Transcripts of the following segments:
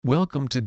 Welcome to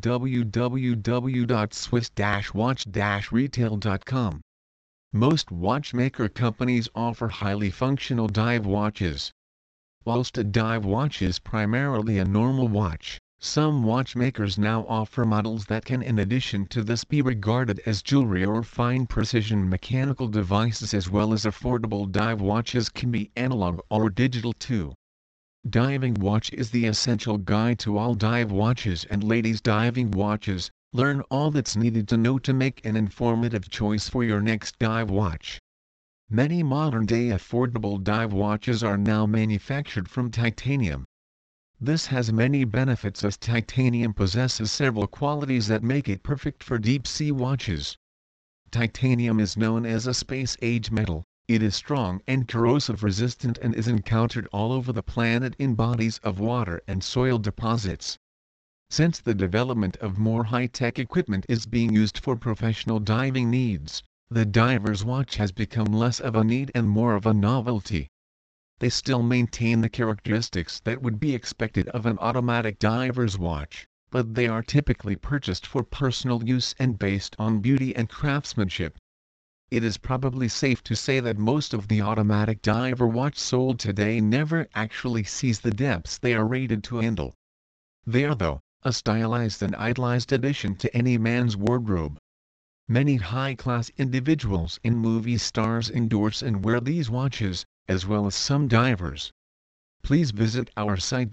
www.swiss-watch-retail.com. Most watchmaker companies offer highly functional dive watches. Whilst a dive watch is primarily a normal watch, some watchmakers now offer models that can, in addition to this, be regarded as jewelry or fine precision mechanical devices, as well as affordable dive watches can be analog or digital too. Diving Watch is the essential guide to all dive watches and ladies' diving watches. Learn all that's needed to know to make an informative choice for your next dive watch. Many modern-day affordable dive watches are now manufactured from titanium. This has many benefits, as titanium possesses several qualities that make it perfect for deep-sea watches. Titanium is known as a space-age metal. It is strong and corrosive-resistant and is encountered all over the planet in bodies of water and soil deposits. Since the development of more high-tech equipment is being used for professional diving needs, the diver's watch has become less of a need and more of a novelty. They still maintain the characteristics that would be expected of an automatic diver's watch, but they are typically purchased for personal use and based on beauty and craftsmanship. It is probably safe to say that most of the automatic diver watch sold today never actually sees the depths they are rated to handle. They are, though, a stylized and idolized addition to any man's wardrobe. Many high-class individuals and movie stars endorse and wear these watches, as well as some divers. Please visit our site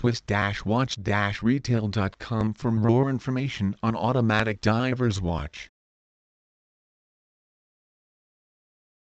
www.swiss-watch-retail.com for more information on automatic diver's watch.